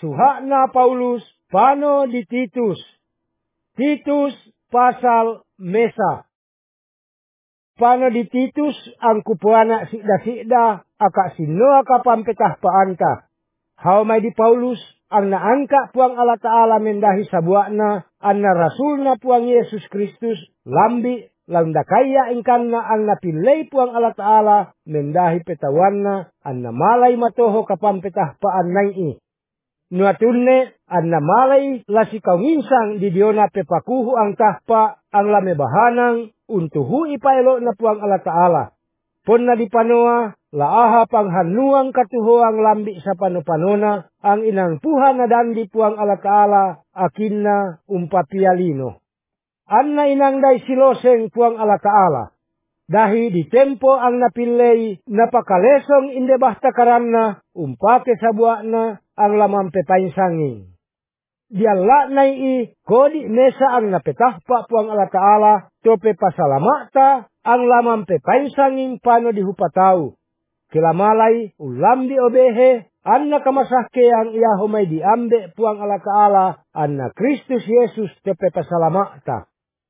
suhakna Paulus pano di Titus. Titus pasal mesa. Pano di Titus ang kupuana sikda-sikda aka sinoa kapam petah paanta. Hau may di Paulus ang naangka puang Allah Ta'ala mendahi sabuakna anna rasulna puang Yesus Kristus lambi landa kaya ingkanna ang napilay puang Allah Ta'ala mendahi petawanna anna malay matoho kapam petah paan nai. Nuatunne anna malay lasikaw minsang di diona pepakuhu ang tahpa ang lamebahanang untuhu ipaelo na puang Allah Ta'ala. Pon na di panoa laaha panghanuang katuhoang lambi sa panupanona ang inangpuhan na dandi puang Allah Ta'ala akinna umpapialino. Anna inangday siloseng puang Allah Ta'ala. Dahi di tempo ang napilay napakalesong inde basta karanna umpake sabuakna ang lamampe painsangin. Dialla nai kodi mesa ang napetahpa puang Allah Ta'ala tope pasalamata ang lamampe painsangin pano dihupatau. Kilamalay ulam di obehe anna kamasahke ang iyaho may diambe puang Allah Ta'ala anna Kristus Yesus tope pasalamata.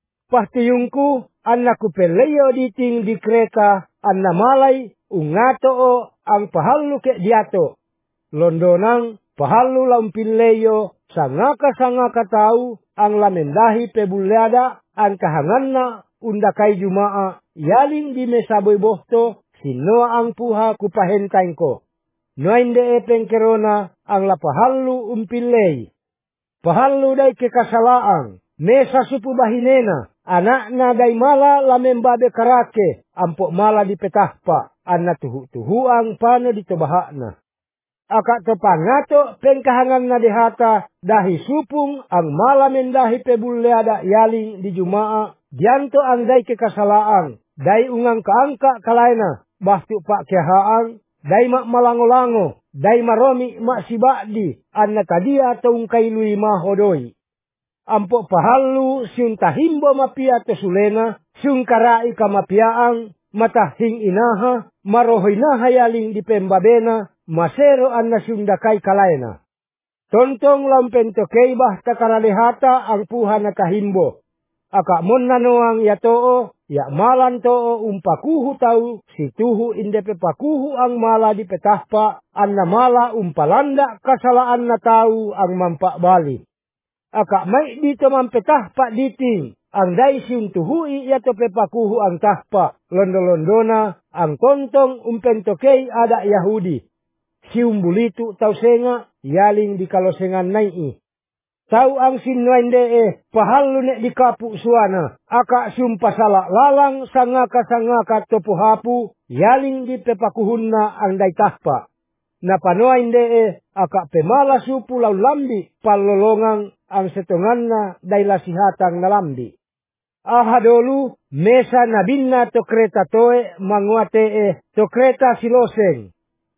Pahtiyungku anna kupeleyo diting di Kreta anna malay ungato ang pahalu ke diato. Londonang pahalu lampileyo sangaka tau ang lamendahi pebulyada ang kahanganna undakai jumaa yaling di mesaboy bohto sinoa ang puha kupahentayn ko. Noinde pengkerona ang lapahalu umpilay. Pahalu day kekasalaang mesa supu bahinena. Anak na day mala lamembabe karake ampok mala di petahpa anna tuhu-tuhuang pano ditobahakna. Aka topangato pengkahangan na dihata dahi supung ang mala mendahi pebulyada yaling di jumaa dianto ang day kekasalaang day ungang kaangka kalaina bastu pak kehaan day mak malango-lango day maromi mak sibakdi anna tadia taung kailui mahodoi. Ampok pahalu siung tahimbo mapia tosulena, siung karai kamapiaang, matahing inaha, marohoinaha yaling di pembabena, masero anna siung dakai kalaina. Tontong lampentokei bah takaralehata ang puha na tahimbo. Aka mon nanoang yatoo, ya malan too umpakuhu tau, situhu indepe pakuhu ang mala di petahpa, anna mala umpalanda kasalaan na tau ang mampak bali. Aka may dito mampetahpa diting ang daisyong tuhui yato pepakuhu ang tahpa londo-londona ang tontong umpentokei ada Yahudi. Siung bulitu tau senga yaling di kalosengan nai. Tau ang sinwainde pahalu nek di kapu suana aka sumpasala lalang sangaka topuhapu yaling di pepakuhunna ang dai tahpa. Napanoainde aka pemala supu lau lambi palolongang ang setonganna day lasihatang nalambi. Aha dolu mesa nabinna to kreta toe manguate to kreta siloseng.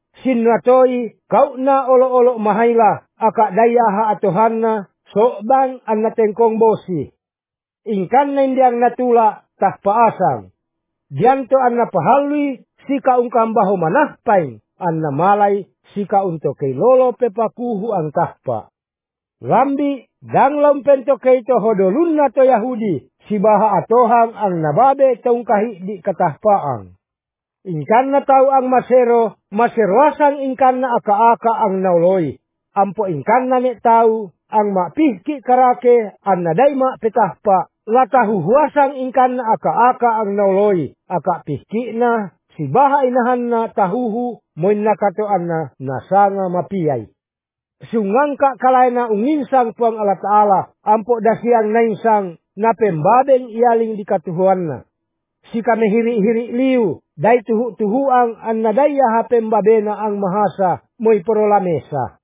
Sinwatoi kau na olo-olo mahayla aka dayaha atohanna sokbang anna tengkong bosi. Ingkan na hindi ang natula tahpaasang. Dianto anna pahalui sika ungkambaho manahpain anna malay sika untuk kay lolo pepakuhu ang tahpa. Lambi dang lampento kay to hodolun na to Yahudi sibaha atohang ang nababe tong kahi di katahpaang. Ingkan na tau ang maseroasang ingkan na aka-aka ang nauloy. Ampo ingkan na ni tau ang mapihki karake ang naday ma petahpa. Latahuhuasang ingkan na aka-aka ang nauloy. Aka pihki na sibaha inahan na tahuhu moin nakatoan na nasanga mapiyay. Sungangka kalay na unginsang puang Allah Ta'ala ampo dasiang nainsang na pembabeng iyaling di katuhuan na. Si kami hiri-hiri liu, day tuhu-tuhuang an nadaya ha pembabena ang mahasa mo'y porolamesa.